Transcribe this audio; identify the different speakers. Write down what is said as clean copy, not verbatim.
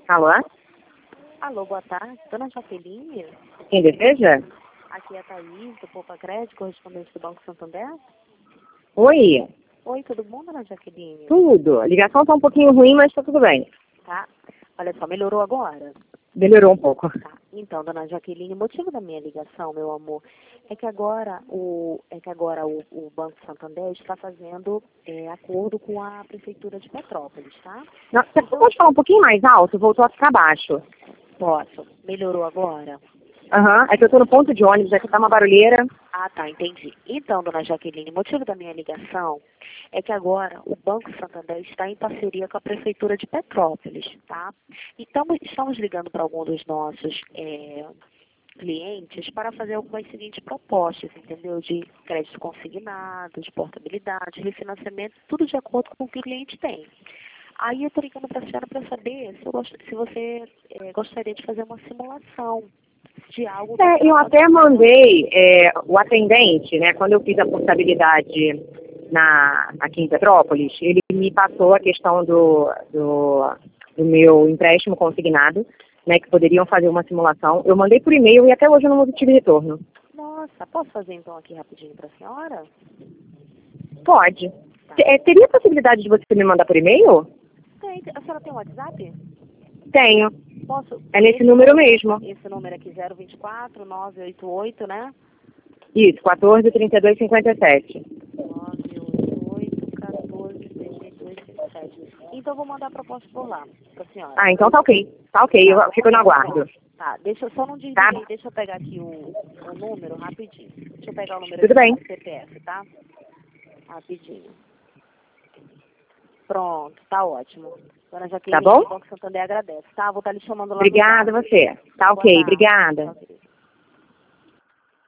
Speaker 1: Alô?
Speaker 2: Alô, boa tarde. Dona Jaqueline?
Speaker 1: Quem deseja?
Speaker 2: Aqui é a Thaís, do Poupa Crédito, correspondente do Banco Santander.
Speaker 1: Oi,
Speaker 2: Oi, tudo bom, Dona Jaqueline?
Speaker 1: tudo. A ligação tá um pouquinho ruim, mas tá tudo bem.
Speaker 2: Tá. Olha só, melhorou agora?
Speaker 1: Melhorou um pouco.
Speaker 2: Tá. Então, Dona Jaqueline, o motivo da minha ligação, meu amor, é que agora o Banco Santander está fazendo acordo com a Prefeitura de Petrópolis, tá?
Speaker 1: Não, você pode falar um pouquinho mais alto? Voltou a ficar baixo.
Speaker 2: Posso. Melhorou agora?
Speaker 1: Aham, é que eu tô no ponto de ônibus, aqui tá uma barulheira.
Speaker 2: Ah, tá, entendi. Então, dona Jaqueline, o motivo da minha ligação é que agora o Banco Santander está em parceria com a Prefeitura de Petrópolis, tá? Então, estamos ligando para alguns dos nossos clientes para fazer algumas seguintes propostas, entendeu? De crédito consignado, de portabilidade, refinanciamento, tudo de acordo com o que o cliente tem. Aí eu estou ligando para a senhora para saber se você gostaria de fazer uma simulação de algo que
Speaker 1: Eu até mandei o atendente, né, quando eu fiz a portabilidade aqui em Petrópolis, ele me passou a questão do meu empréstimo consignado, né, que poderiam fazer uma simulação. Eu mandei por e-mail e até hoje eu não tive retorno.
Speaker 2: Nossa, posso fazer então aqui rapidinho para a senhora?
Speaker 1: Pode.
Speaker 2: Tá.
Speaker 1: Teria a possibilidade de você me mandar por e-mail?
Speaker 2: Tem. A senhora tem um WhatsApp?
Speaker 1: Tenho.
Speaker 2: Posso?
Speaker 1: É nesse número mesmo.
Speaker 2: Esse número aqui, 024 988, né?
Speaker 1: Isso, 14 32 57.
Speaker 2: 988 14 32 57. Então, eu vou mandar a proposta por lá, para a senhora.
Speaker 1: Ah, então tá ok. Tá ok, eu fico no aguardo.
Speaker 2: Tá, deixa eu só não desligue,
Speaker 1: Tá.
Speaker 2: deixa eu pegar aqui o número rapidinho. Deixa eu pegar o número
Speaker 1: Tudo
Speaker 2: aqui
Speaker 1: bem.
Speaker 2: do CPF, tá? Rapidinho. Pronto, tá ótimo. Dona Jaqueline,
Speaker 1: Tá bom?
Speaker 2: o Banco Santander agradece, tá? Vou estar lhe chamando lá no
Speaker 1: Obrigada
Speaker 2: zap.
Speaker 1: você. Tá
Speaker 2: Boa
Speaker 1: ok,
Speaker 2: tarde.
Speaker 1: obrigada.
Speaker 2: Ok.